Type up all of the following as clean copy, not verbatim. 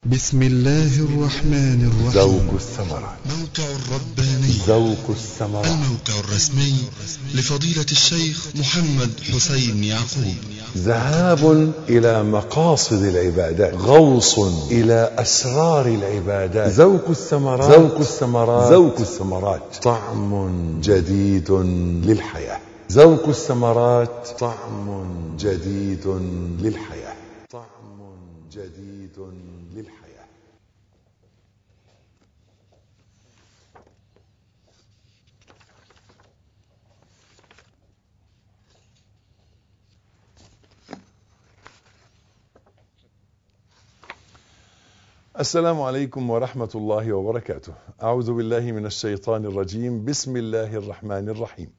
بسم الله الرحمن الرحيم. ذوق الثمرات. موقع الرباني. ذوق الثمرات. الموقع الرسمي لفضيلة الشيخ محمد حسين يعقوب. ذهاب إلى مقاصد العبادات، غوص إلى أسرار العبادات. ذوق الثمرات. ذوق الثمرات. ذوق الثمرات، طعم جديد للحياة. ذوق الثمرات، طعم جديد للحياة. طعم جديد للحياة. السلام عليكم ورحمة الله وبركاته. أعوذ بالله من الشيطان الرجيم. بسم الله الرحمن الرحيم.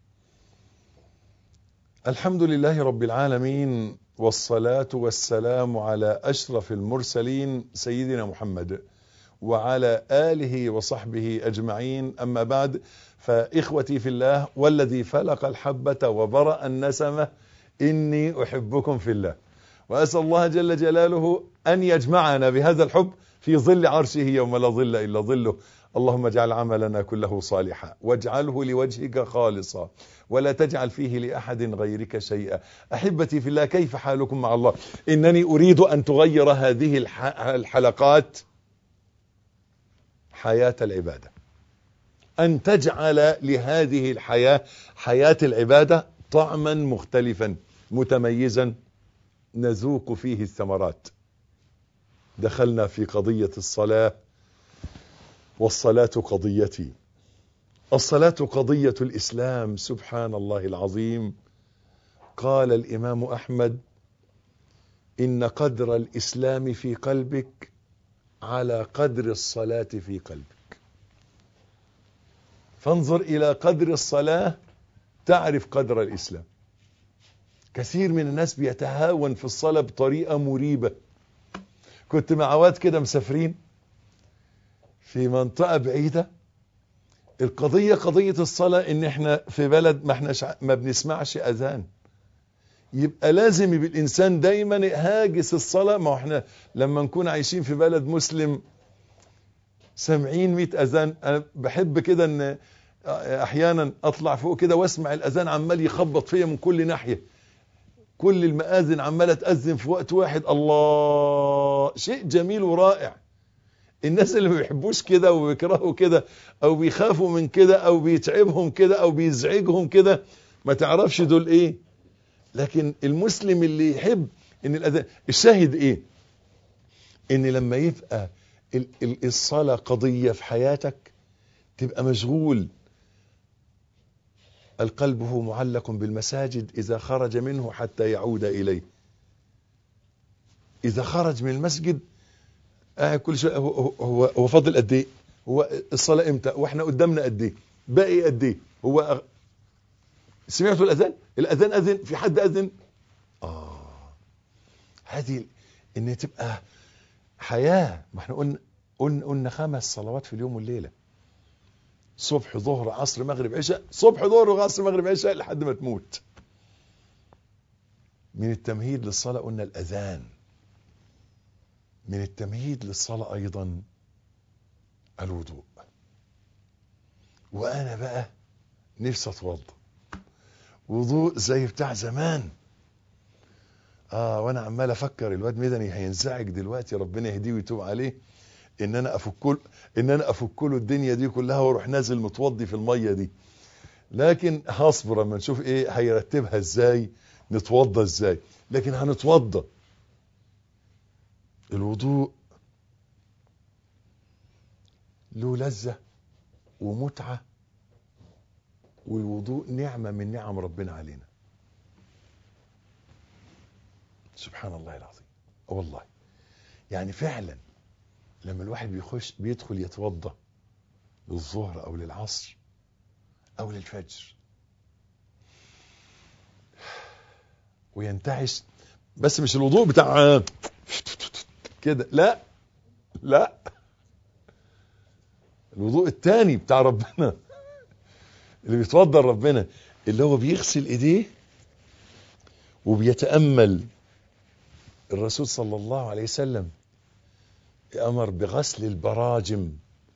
الحمد لله رب العالمين، والصلاة والسلام على أشرف المرسلين سيدنا محمد وعلى آله وصحبه أجمعين. أما بعد، فإخوتي في الله والذي فلق الحبة وبرأ النسمة، إني أحبكم في الله، وأسأل الله جل جلاله أن يجمعنا بهذا الحب في ظل عرشه يوم لا ظل إلا ظله. اللهم اجعل عملنا كله صالحا، واجعله لوجهك خالصا، ولا تجعل فيه لأحد غيرك شيئا. أحبتي في الله، كيف حالكم مع الله؟ إنني أريد أن تغير هذه الحلقات حياة العبادة، أن تجعل لهذه الحياة، حياة العبادة، طعما مختلفا متميزا نذوق فيه الثمرات. دخلنا في قضية الصلاة، والصلاة قضيتي. الصلاة قضية الإسلام. سبحان الله العظيم. قال الإمام أحمد: إن قدر الإسلام في قلبك على قدر الصلاة في قلبك. فانظر إلى قدر الصلاة تعرف قدر الإسلام. كثير من الناس بيتهاون في الصلاة بطريقة مريبة. كنت مع واد كده مسافرين في منطقة بعيدة. القضية قضية الصلاة، ان احنا في بلد ما بنسمعش اذان، يبقى لازم يبقى الانسان دايما هاجس الصلاة. ما احنا لما نكون عايشين في بلد مسلم سامعين 100 اذان. انا بحب كده ان احيانا اطلع فوق كده واسمع الاذان عمال يخبط فيا من كل ناحية، كل المآذن عمالة تأذن في وقت واحد. الله، شيء جميل ورائع. الناس اللي ما بيحبوش كده وبيكرهوا كده او بيخافوا من كده او بيتعبهم كده او بيزعجهم كده، ما تعرفش دول ايه. لكن المسلم اللي يحب ان الاذان، الشاهد ايه؟ ان لما يبقى الصلاة قضية في حياتك تبقى مشغول. القلب هو معلق بالمساجد إذا خرج منه حتى يعود إليه. إذا خرج من المسجد قاعد كل شويه هو فاضل قد ايه؟ هو الصلاه امتى؟ واحنا قدامنا قد ايه؟ باقي قد ايه؟ هو سمعتوا الاذان؟ الاذان اذن؟ في حد اذن؟ هذه ان تبقى حياه. ما احنا قلنا 5 صلوات في اليوم والليله: صبح ظهر عصر مغرب عشاء، صبح ظهر عصر مغرب عشاء لحد ما تموت. من التمهيد للصلاه قلنا الاذان. من التمهيد للصلاة أيضا الوضوء. وأنا بقى نفسي أتوضى وضوء زي بتاع زمان. وأنا عمال أفكر الواد مدني هينزعج دلوقتي، ربنا يهديه ويتوب عليه، إن أنا أفك له الدنيا دي كلها وأروح نازل متوضي في المية دي. لكن هصبر اما نشوف إيه هيرتبها إزاي، نتوضى إزاي. لكن هنتوضى. الوضوء له لذة ومتعة، والوضوء نعمة من نعم ربنا علينا. سبحان الله العظيم. والله يعني فعلا لما الواحد بيدخل يتوضى للظهر او للعصر او للفجر وينتعش، بس مش الوضوء بتاع كده، لا، الوضوء التاني بتاع ربنا اللي بيتوضى ربنا، اللي هو بيغسل ايديه وبيتأمل الرسول صلى الله عليه وسلم أمر بغسل البراجم،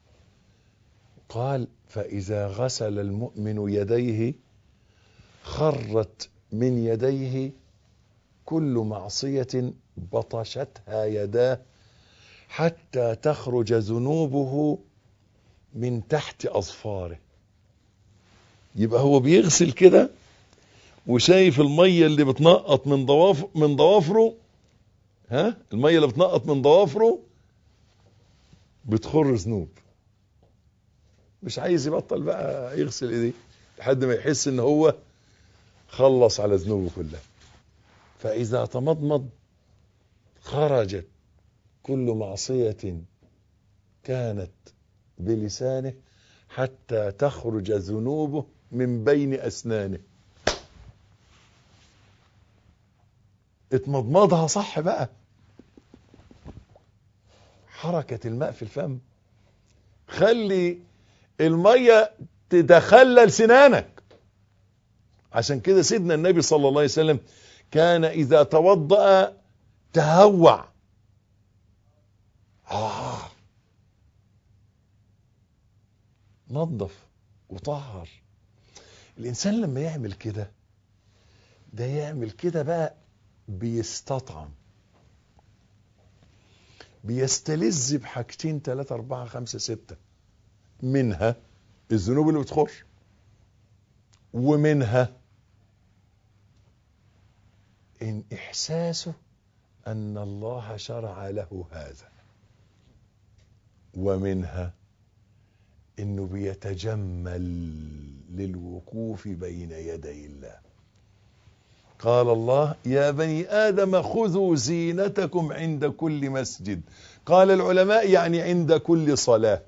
قال فإذا غسل المؤمن يديه خرت من يديه كل معصية بطشتها يداه حتى تخرج ذنوبه من تحت أظفاره. يبقى هو بيغسل كده وشايف المية اللي بتنقط من ضوافره، المية اللي بتنقط من ضوافره بتخر ذنوب. مش عايز يبطل بقى يغسل ايديه لحد ما يحس ان هو خلص على ذنوبه كلها. فإذا تمضمض خرجت كل معصية كانت بلسانه حتى تخرج ذنوبه من بين أسنانه. اتمضمضها صح بقى، حركة الماء في الفم، خلي المية تتخلل سنانك. عشان كده سيدنا النبي صلى الله عليه وسلم كان إذا توضأ تهوع. نظف وطهر. الإنسان لما يعمل كده، ده يعمل كده بقى بيستطعم، بيستلذ بحاجتين 3 4 5 6، منها الذنوب اللي بتخش، ومنها إن إحساسه أن الله شرع له هذا، ومنها إنه بيتجمل للوقوف بين يدي الله. قال الله يا بني آدم خذوا زينتكم عند كل مسجد. قال العلماء يعني عند كل صلاة.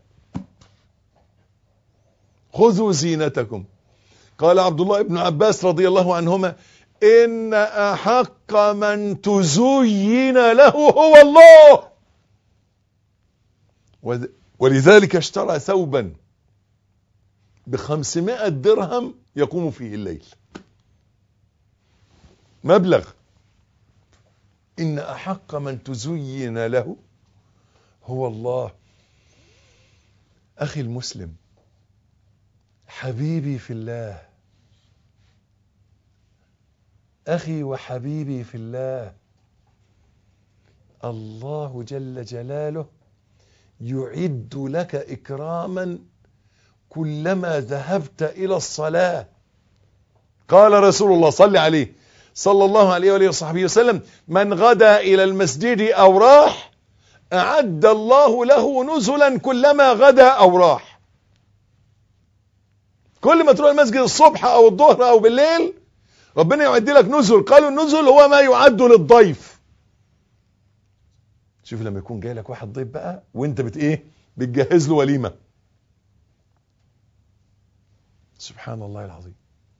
خذوا زينتكم. قال عبد الله بن عباس رضي الله عنهما إن أحق من تزين له هو الله، ولذلك اشترى ثوبا ب500 درهم يقوم فيه الليل. مبلغ. إن أحق من تزين له هو الله. أخي المسلم، حبيبي في الله، أخي وحبيبي في الله، الله جل جلاله يعد لك إكراما كلما ذهبت إلى الصلاة. قال رسول الله صلى عليه صلى الله عليه وآله وصحبه وسلم من غدا إلى المسجد أو راح أعد الله له نزلا كلما غدا أو راح. كل ما تروح المسجد الصبح أو الظهر أو بالليل ربنا يعد لك نزل. قالوا النزل هو ما يعد للضيف. شوف لما يكون جاي لك واحد ضيف بقى وانت بتجهز له وليمة. سبحان الله العظيم.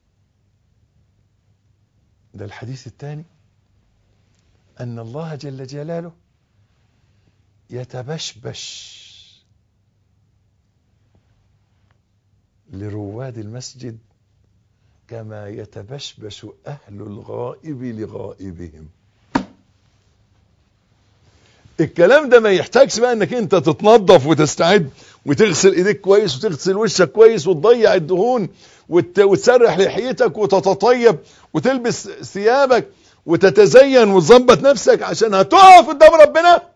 ده الحديث الثاني أن الله جل جلاله يتبشبش لرواد المسجد كما يتبشبش أهل الغائب لغائبهم. الكلام ده ما يحتاجش بقى انك انت تتنظف وتستعد وتغسل ايديك كويس وتغسل وشك كويس وتضيع الدهون وتسرح لحيتك وتتطيب وتلبس ثيابك وتتزين وتظبط نفسك عشان هتقف قدام ربنا.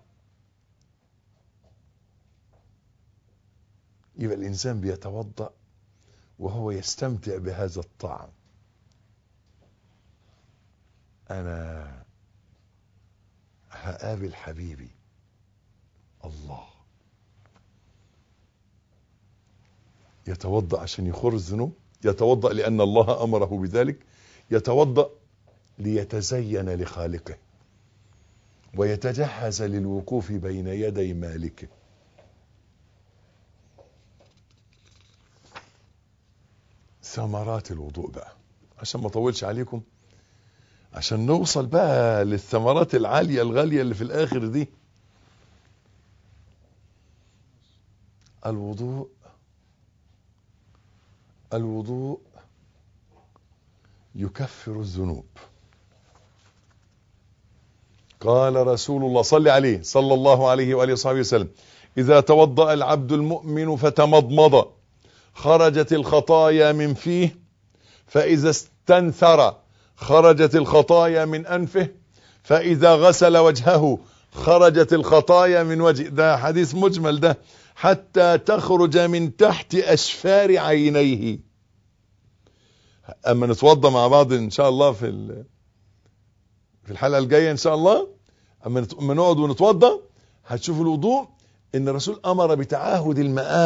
يبقى الانسان بيتوضأ وهو يستمتع بهذا الطعم. انا هقابل حبيبي الله. يتوضأ عشان يخر الذنوب، يتوضأ لأن الله أمره بذلك، يتوضأ ليتزين لخالقه ويتجهز للوقوف بين يدي مالكه. ثمرات الوضوء بقى عشان ما اطولش عليكم، عشان نوصل بقى للثمرات العالية الغالية اللي في الآخر دي. الوضوء يكفر الذنوب. قال رسول الله صل عليه صلى الله عليه وآله وصحبه وسلم: إذا توضأ العبد المؤمن فتمضمض خرجت الخطايا من فيه، فإذا استنثر خرجت الخطايا من أنفه، فإذا غسل وجهه خرجت الخطايا من وجهه. ده حديث مجمل ده. حتى تخرج من تحت أشفار عينيه. أما نتوضى مع بعض إن شاء الله في الحلقة الجاية إن شاء الله، أما نقعد ونتوضى هتشوف الوضوء إن الرسول أمر بتعاهد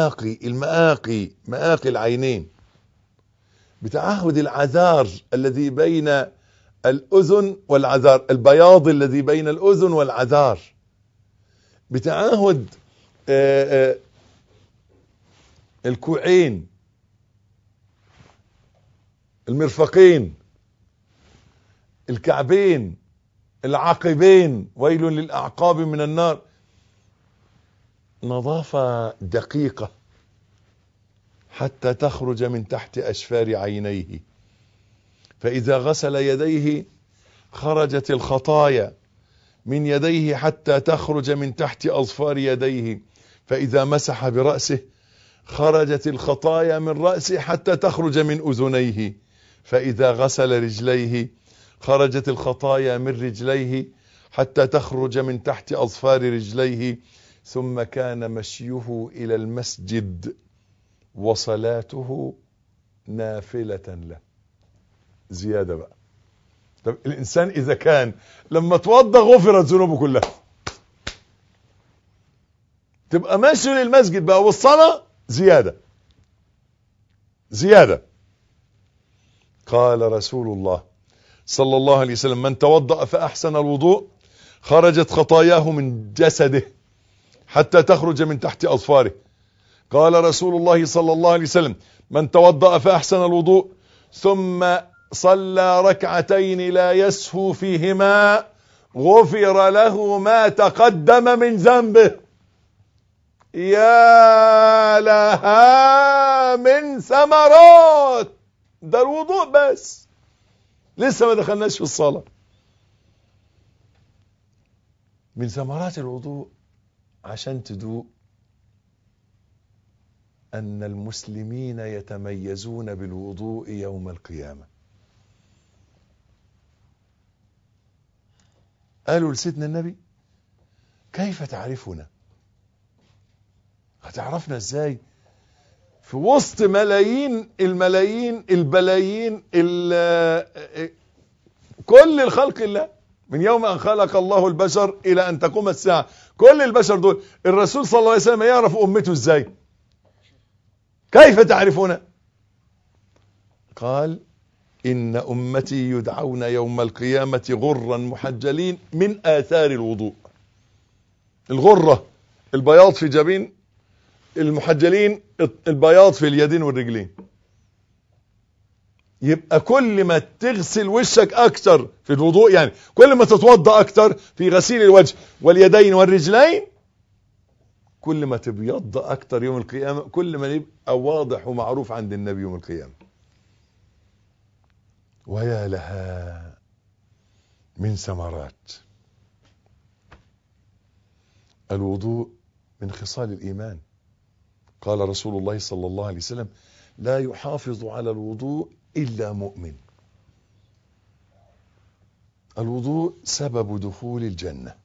مآقي العينين، بتعاهد العذار الذي بين الأذن والعذار، البياض الذي بين الأذن والعذار، بتعاهد الكوعين، المرفقين، الكعبين، العقبين، ويل للأعقاب من النار. نظافة دقيقة حتى تخرج من تحت أشفار عينيه. فإذا غسل يديه خرجت الخطايا من يديه حتى تخرج من تحت أظفار يديه. فإذا مسح برأسه خرجت الخطايا من رأسه حتى تخرج من أذنيه. فإذا غسل رجليه خرجت الخطايا من رجليه حتى تخرج من تحت أظفار رجليه. ثم كان مشيه إلى المسجد وصلاته نافلة له. زيادة بقى. طب الإنسان إذا كان لما توضى غفرت ذنوبه كلها، تبقى ماشي للمسجد بقى والصلاة زيادة. قال رسول الله صلى الله عليه وسلم: من توضأ فأحسن الوضوء خرجت خطاياه من جسده حتى تخرج من تحت أظفاره. قال رسول الله صلى الله عليه وسلم: من توضأ فأحسن الوضوء ثم صلى ركعتين لا يسهو فيهما غفر له ما تقدم من ذنبه. يا لها من ثمرات. ده الوضوء بس، لسه ما دخلناش في الصلاة. من ثمرات الوضوء عشان تدوق أن المسلمين يتميزون بالوضوء يوم القيامة. قالوا لسيدنا النبي: كيف تعرفنا؟ هتعرفنا ازاي في وسط ملايين البلايين كل الخلق الله، من يوم أن خلق الله البشر إلى أن تقوم الساعة، كل البشر دول الرسول صلى الله عليه وسلم يعرف أمته ازاي؟ كيف تعرفون؟ قال: إن أمتي يدعون يوم القيامة غرا محجلين من آثار الوضوء. الغرة البياض في جبين، المحجلين البياض في اليدين والرجلين. يبقى كل ما تغسل وشك أكتر في الوضوء، يعني كل ما تتوضأ أكتر في غسيل الوجه واليدين والرجلين، كل ما تبيض أكتر يوم القيامة، كل ما يبقى واضح ومعروف عند النبي يوم القيامة. ويا لها من ثمرات. الوضوء من خصال الإيمان. قال رسول الله صلى الله عليه وسلم: لا يحافظ على الوضوء إلا مؤمن. الوضوء سبب دخول الجنة.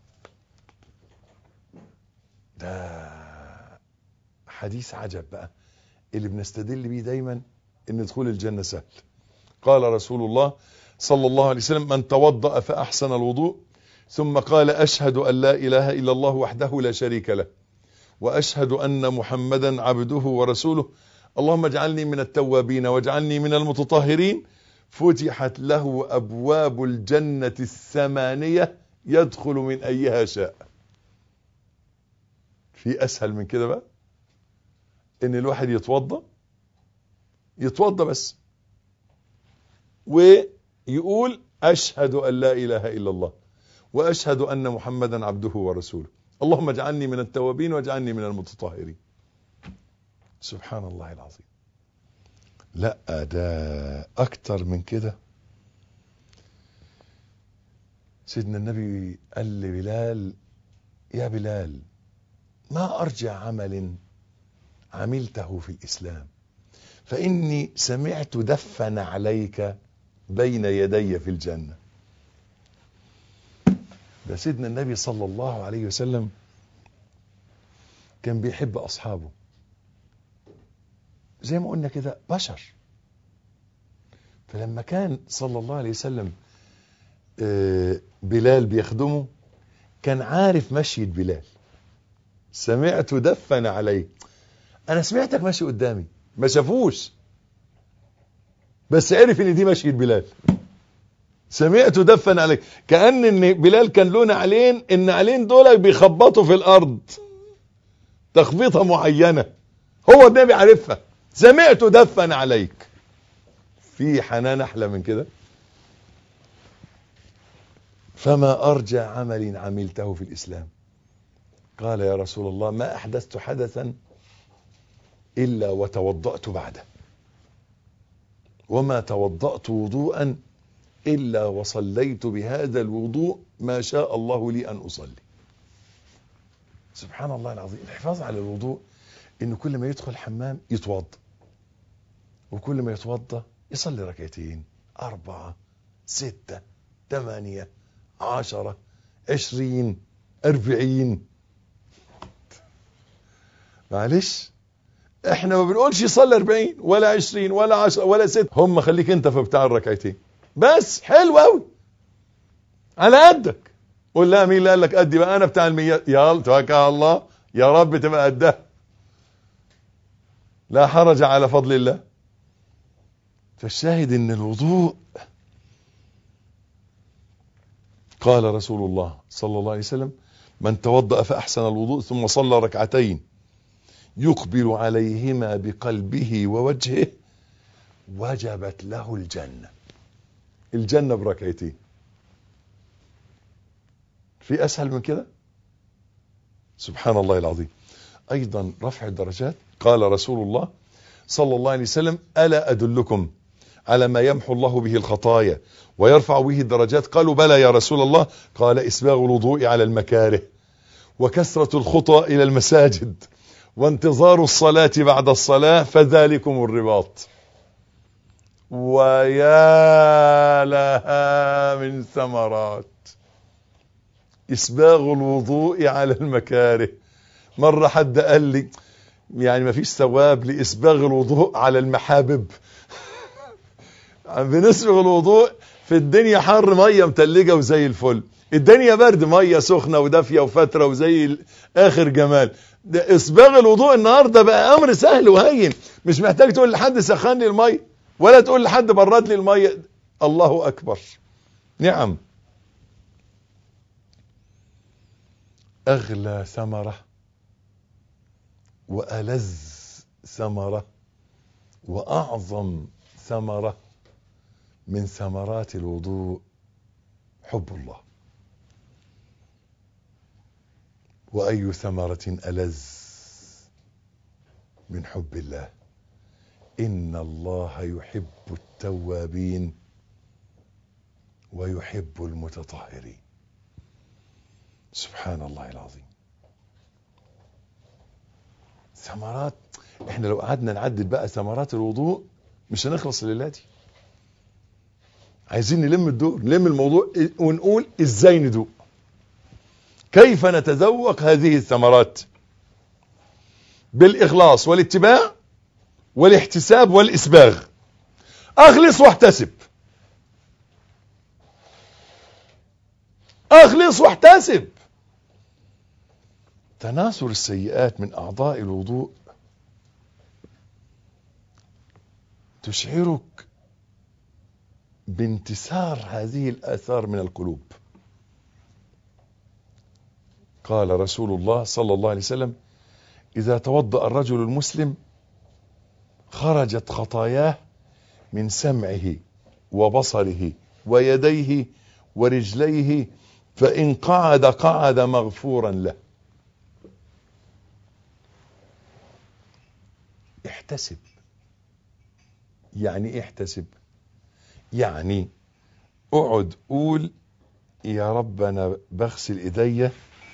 ده حديث عجب بقى اللي بنستدل بيه دايما ان دخول الجنة سهل. قال رسول الله صلى الله عليه وسلم: من توضأ فأحسن الوضوء ثم قال: أشهد أن لا إله إلا الله وحده لا شريك له وأشهد أن محمدا عبده ورسوله اللهم اجعلني من التوابين واجعلني من المتطهرين، فتحت له أبواب الجنة 8 يدخل من أيها شاء. في أسهل من كده بقى؟ إن الواحد يتوضى بس ويقول: أشهد أن لا إله إلا الله وأشهد أن محمدا عبده ورسوله اللهم اجعلني من التوابين واجعلني من المتطهرين. سبحان الله العظيم. لا، ده أكتر من كده. سيدنا النبي قال لبلال: يا بلال، ما أرجى عمل عملته في الإسلام، فإني سمعت دفن عليك بين يدي في الجنة. ده سيدنا النبي صلى الله عليه وسلم كان بيحب أصحابه، زي ما قلنا كده بشر. فلما كان صلى الله عليه وسلم بلال بيخدمه، كان عارف مشية بلال. سمعت دفن عليك، أنا سمعتك ماشي قدامي، ما شافوش بس عرف ان دي مشية بلال. سمعت دفن عليك، كأن ان بلال كان له نعلين، النعلين دول بيخبطوا في الارض تخبيطة معينة، هو النبي عارفها. سمعت دفن عليك. في حنان احلى من كده؟ فما ارجى عمل عملته في الاسلام. قال: يا رسول الله، ما احدثت حدثا الا وتوضأت بعده، وما توضأت وضوءا إلا وصليت بهذا الوضوء ما شاء الله لي أن أصلي. سبحان الله العظيم. الحفاظ على الوضوء إنه كل ما يدخل الحمام يتوضأ، وكل ما يتوضأ يصلي ركعتين، 4 6 8 10 20 40. معلش، احنا ما بنقولش يصلي 40 ولا 20 ولا 10 ولا 6. هم خليك انت في بتاع الركعتين بس. حلو قوي، على قدك. قول: لا، مين اللي قال لك قدي بقى؟ انا بتاع الميات. يلا توكل على الله، يا رب تبقى قدها، لا حرج على فضل الله. فالشاهد ان الوضوء، قال رسول الله صلى الله عليه وسلم: من توضأ فأحسن الوضوء ثم صلى ركعتين يقبل عليهما بقلبه ووجهه وجبت له الجنة. الجنة بركعتين. في أسهل من كده؟ سبحان الله العظيم. أيضا رفع الدرجات. قال رسول الله صلى الله عليه وسلم: ألا أدلكم على ما يمحو الله به الخطايا ويرفع به الدرجات؟ قالوا: بلى يا رسول الله. قال: إسباغ الوضوء على المكاره، وكثرة الخطى إلى المساجد، وانتظار الصلاة بعد الصلاة، فذلكم الرباط. ويا لها من ثمرات إسباغ الوضوء على المكاره. مرة حد قال لي: يعني ما فيش ثواب لإسباغ الوضوء على المحابب؟ بنسبغ الوضوء في الدنيا حر، مية متلجة وزي الفل، الدنيا برد، مية سخنة ودافية وفترة وزي آخر جمال. ده إسباغ الوضوء النهاردة بقى أمر سهل وهين، مش محتاج تقول لحد سخن لي المية ولا تقول لحد برد لي المية. الله أكبر. نعم. أغلى ثمرة وألذ ثمرة وأعظم ثمرة من ثمرات الوضوء حب الله. وأي ثمرة ألذ من حب الله؟ إن الله يحب التوابين ويحب المتطهرين. سبحان الله العظيم. ثمرات، احنا لو قعدنا نعدد بقى ثمرات الوضوء مش هنخلص الليلة دي. عايزين نلم الدور، نلم الموضوع ونقول ازاي ندوق، كيف نتذوق هذه الثمرات بالإخلاص والاتباع والاحتساب والإسباغ. أخلص واحتسب، أخلص واحتسب. تناثر السيئات من أعضاء الوضوء تشعرك بانتسار هذه الآثار من القلوب. قال رسول الله صلى الله عليه وسلم: إذا توضأ الرجل المسلم خرجت خطاياه من سمعه وبصره ويديه ورجليه، فإن قعد قعد مغفورا له. احتسب. يعني ايه احتسب؟ يعني اقعد قول يا رب انا بغسل ايديا،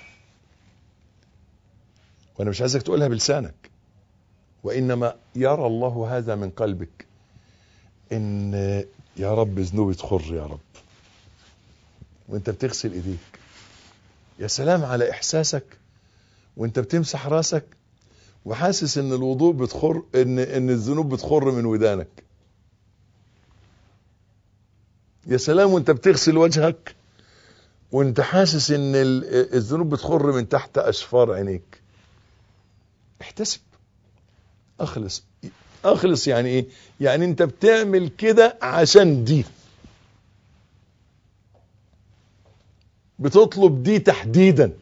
وانا مش عايزك تقولها بلسانك، وانما يرى الله هذا من قلبك، ان يا رب ذنوبي تخر يا رب وانت بتغسل ايديك. يا سلام على احساسك وانت بتمسح راسك وحاسس ان الوضوء بتخر، ان الذنوب بتخر من ودانك. يا سلام وانت بتغسل وجهك وانت حاسس ان الذنوب بتخر من تحت اشفار عينيك. احتسب، اخلص. اخلص يعني ايه؟ يعني انت بتعمل كده عشان دي، بتطلب دي تحديدا.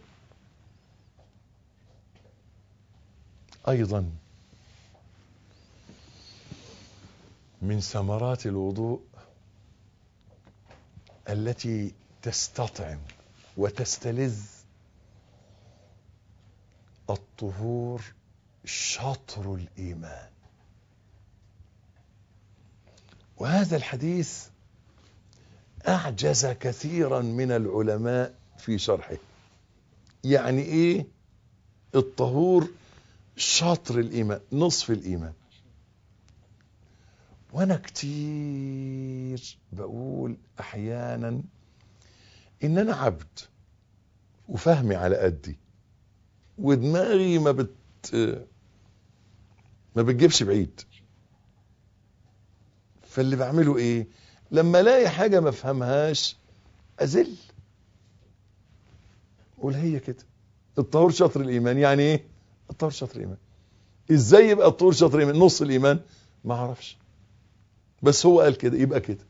ايضا من ثمرات الوضوء التي تستطعم وتستلذ الطهور شطر الإيمان. وهذا الحديث أعجز كثيرا من العلماء في شرحه. يعني إيه الطهور شطر الإيمان، نصف الإيمان؟ وأنا كتير بقول أحيانا إن أنا عبد وفهمي على قدي ودماغي ما بتجيبش بعيد. فاللي بعمله ايه؟ لما الاقي حاجة ما افهمهاش ازل، قول هي كده. الطهور شطر الايمان يعني ايه؟ الطهور شطر الايمان. ازاي يبقى الطهور شطر الايمان؟ نص الايمان؟ ما اعرفش، بس هو قال كده يبقى كده.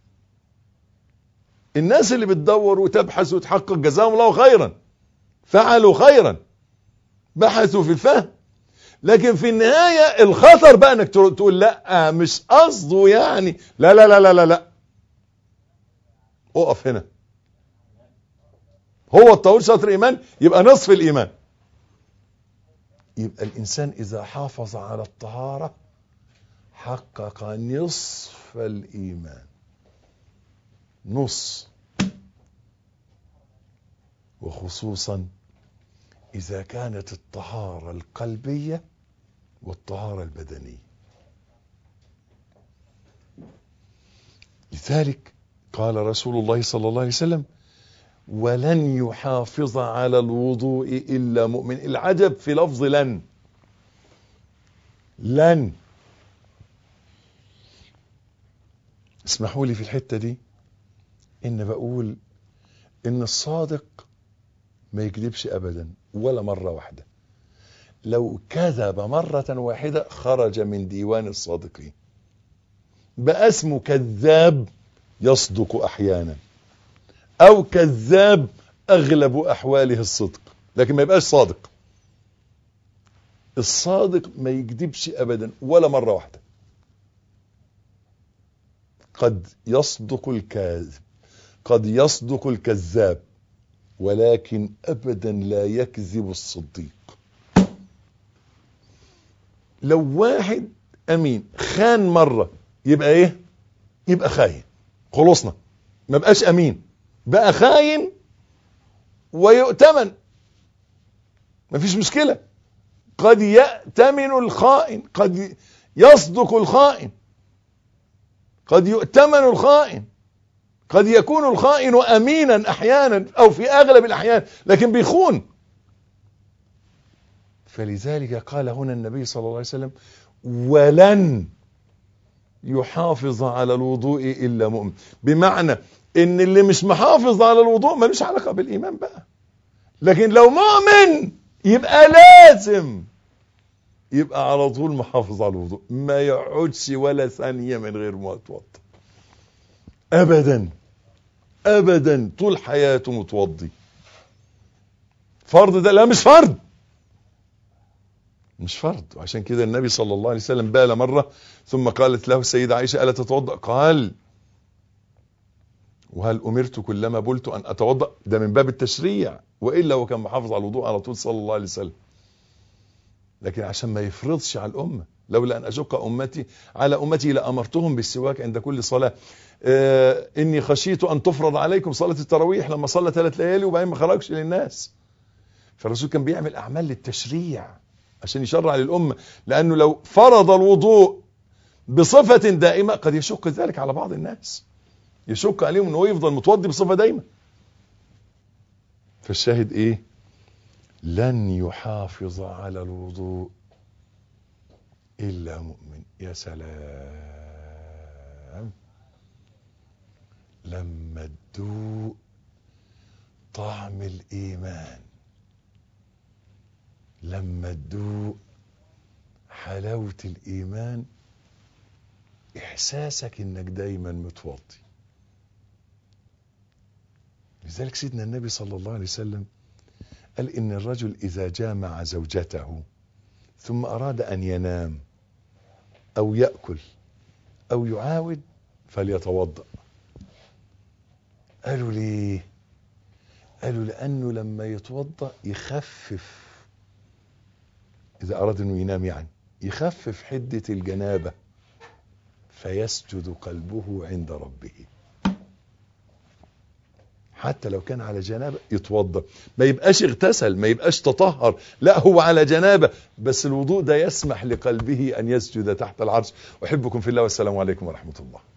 الناس اللي بتدور وتبحث وتحقق جزاهم الله خيرا، فعلوا خيرا، بحثوا في الفهم. لكن في النهاية الخطر بقى انك تقول لا مش قصده يعني، لا لا لا لا لا لا، اقف هنا. هو الطهور شطر الايمان يبقى نصف الايمان. يبقى الانسان اذا حافظ على الطهارة حقق نصف الايمان، نص. وخصوصا اذا كانت الطهارة القلبية والطهارة البدنية. لذلك قال رسول الله صلى الله عليه وسلم: ولن يحافظ على الوضوء إلا مؤمن. العجب في لفظ لن. لن. اسمحوا لي في الحتة دي إن بقول إن الصادق ما يكذبش أبدا ولا مرة واحدة. لو كذب مرة واحدة خرج من ديوان الصادقين، بقى اسمه كذاب يصدق أحيانا، أو كذاب أغلب أحواله الصدق، لكن ما يبقاش صادق. الصادق ما يكذبش أبدا ولا مرة واحدة. قد يصدق الكاذب، قد يصدق الكذاب، ولكن أبدا لا يكذب الصديق. لو واحد أمين خان مرة يبقى إيه؟ يبقى خاين. خلصنا، ما بقاش أمين، بقى خاين ويؤتمن، ما فيش مشكلة. قد يأتمن الخائن، قد يصدق الخائن، قد يؤتمن الخائن، قد يكون الخائن أمينا أحيانا أو في أغلب الأحيان، لكن بيخون. فلذلك قال هنا النبي صلى الله عليه وسلم: ولن يحافظ على الوضوء إلا مؤمن. بمعنى ان اللي مش محافظ على الوضوء ملوش علاقة بالإيمان بقى. لكن لو مؤمن يبقى لازم يبقى على طول محافظ على الوضوء، ما يقعدش ولا ثانية من غير ما يتوضا أبدا أبدا، طول حياته متوضي. فرض ده؟ لا مش فرض، مش فرض. وعشان كده النبي صلى الله عليه وسلم بال مرة ثم قالت له السيدة عائشة: ألا تتوضأ؟ قال: وهل أمرت كلما بلت أن أتوضأ؟ ده من باب التشريع، وإلا هو كان محافظ على الوضوء على طول صلى الله عليه وسلم. لكن عشان ما يفرضش على الأمة. لولا أن أشق على أمتي لأمرتهم بالسواك عند كل صلاة. إني خشيت أن تفرض عليكم صلاة التراويح، لما صلى 3 ليالي وبعدين ما خرجش للناس. فالرسول كان بيعمل أعمال للتشريع عشان يشرع للأمة، لأنه لو فرض الوضوء بصفة دائمة قد يشق ذلك على بعض الناس، يشق عليهم أنه يفضل متوضي بصفة دائمة. فالشاهد إيه؟ لن يحافظ على الوضوء إلا مؤمن. يا سلام لما تذوق طعم الإيمان، لما تذوق حلاوة الإيمان، إحساسك إنك دايما متوضي. لذلك سيدنا النبي صلى الله عليه وسلم قال إن الرجل إذا جامع زوجته ثم أراد أن ينام أو يأكل أو يعاود فليتوضأ. قالوا ليه؟ قالوا لأنه لما يتوضأ يخفف، إذا أراد أنه ينام يعني يخفف حدة الجنابة، فيسجد قلبه عند ربه. حتى لو كان على جنابة يتوضأ، ما يبقاش اغتسل، ما يبقاش تطهر، لا هو على جنابة، بس الوضوء ده يسمح لقلبه أن يسجد تحت العرش. أحبكم في الله والسلام عليكم ورحمة الله.